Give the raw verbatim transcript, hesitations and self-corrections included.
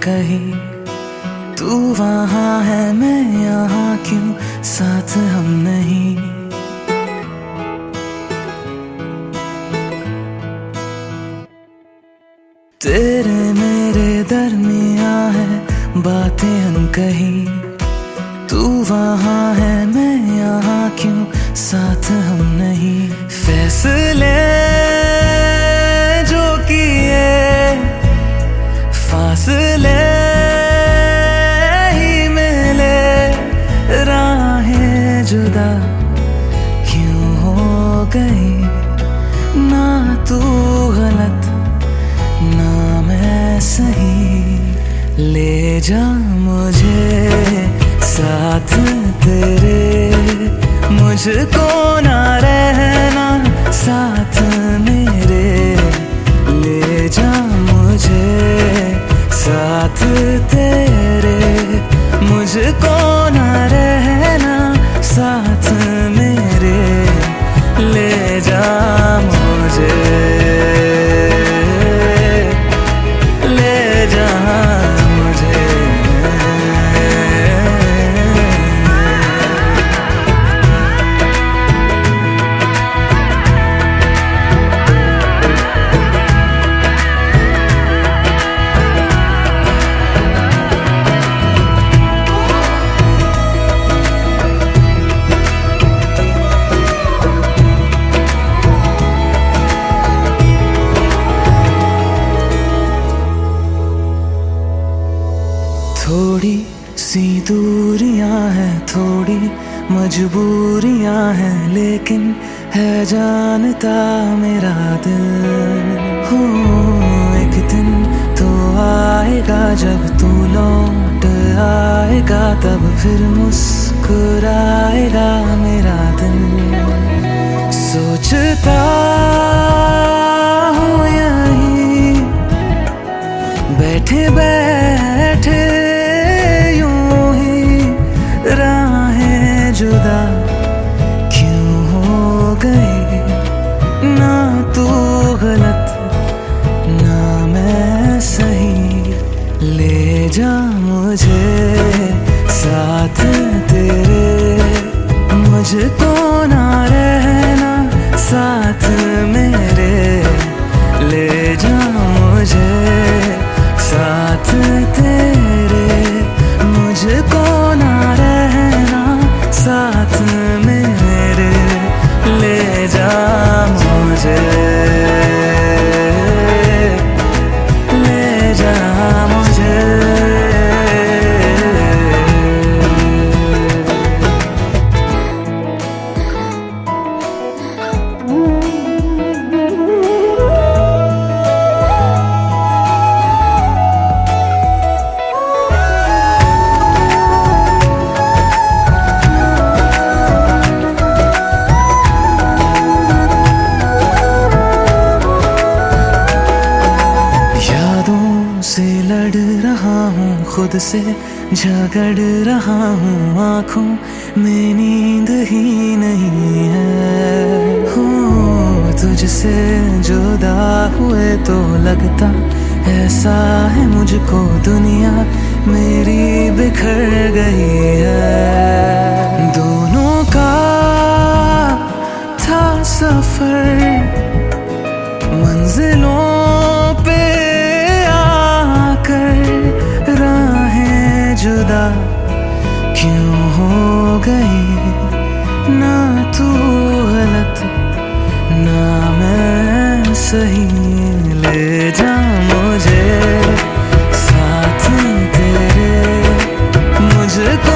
कहीं, तू वहाँ है मैं यहाँ क्यों, साथ हम नहीं। तेरे मेरे दरमियाँ है बातें अनकही, तू वहाँ है मैं यहाँ क्यों, साथ हम नहीं। फैसले जो किए फासले ही मिले, राहें जुदा क्यों हो गई। ना तू गलत ना मैं सही, ले जा मुझे साथ तेरे, मुझको ना रहना साथ मेरे। ले जा मुझे साथ तेरे, मुझको ना रहना साथ मेरे। ले जा मुझे, ले जा मुझे। थोड़ी सी दूरियां हैं, थोड़ी मजबूरियां हैं, लेकिन है जानता मेरा दिल। हो एक दिन तो आएगा जब तू लौट आएगा, तब फिर मुस्कुराएगा मेरा दिल। सोचता हूँ यहीं बैठे बैठे जुदा क्यों हो गई। ना तू गलत ना मैं सही, ले जा मुझे साथ तेरे, मुझको ना रहना साथ मेरे। ले जा मुझे साथ तेरे, मुझको ना रहना साथ मेरे। ले जा मुझे, ले जा मुझे। खुद से झगड़ रहा हूँ, आँखों में नींद ही नहीं है। हो तुझसे जुदा हुए तो लगता ऐसा है मुझको, दुनिया मेरी बिखर गई है। दोनों का था सफर, मंजिलों पे आकर राहें जुदा क्यों हो गई। ना तू गलत ना मैं सही, ले जा मुझे साथ तेरे, मुझको